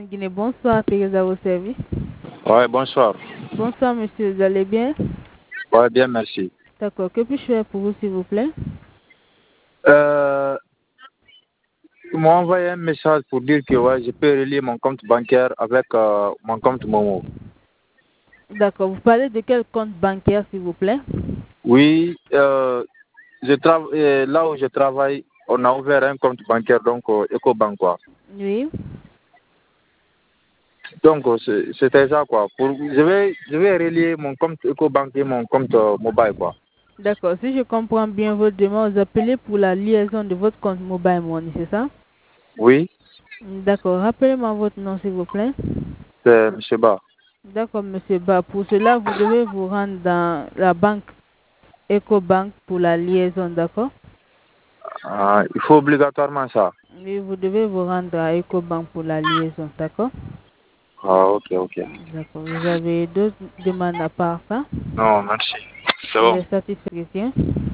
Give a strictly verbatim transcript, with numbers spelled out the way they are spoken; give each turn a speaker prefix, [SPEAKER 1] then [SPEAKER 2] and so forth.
[SPEAKER 1] Guinée, bonsoir, Thérèse à vos services.
[SPEAKER 2] Ouais, bonsoir.
[SPEAKER 1] Bonsoir, monsieur, vous allez bien?
[SPEAKER 2] Ouais, bien, merci.
[SPEAKER 1] D'accord, que puis-je faire pour vous, s'il vous plaît?
[SPEAKER 2] Euh, ils m'ont envoyé un message pour dire que ouais, je peux relier mon compte bancaire avec euh, mon compte Momo.
[SPEAKER 1] D'accord, vous parlez de quel compte bancaire, s'il vous plaît?
[SPEAKER 2] Oui, euh, je trava- euh, là où je travaille, on a ouvert un compte bancaire, donc euh, EcoBank, quoi.
[SPEAKER 1] Oui.
[SPEAKER 2] Donc, euh, c'est- c'était ça, quoi. Pour, je, vais, je vais relier mon compte EcoBank et mon compte euh, mobile, quoi.
[SPEAKER 1] D'accord, si je comprends bien votre demande, vous appelez pour la liaison de votre compte Mobile Money, c'est ça?
[SPEAKER 2] Oui,
[SPEAKER 1] D'accord, rappelez-moi votre nom, s'il vous plaît.
[SPEAKER 2] c'est M. Ba.
[SPEAKER 1] D'accord, monsieur Ba. Pour cela, vous devez vous rendre dans la banque EcoBank pour la liaison, d'accord?
[SPEAKER 2] Ah, il faut obligatoirement ça.
[SPEAKER 1] Oui, vous devez vous rendre à EcoBank pour la liaison, d'accord?
[SPEAKER 2] Ah, ok, ok.
[SPEAKER 1] D'accord, vous avez deux demandes à part ça?
[SPEAKER 2] Non, merci. C'est
[SPEAKER 1] Vous
[SPEAKER 2] bon.
[SPEAKER 1] êtes satisfait, chrétien?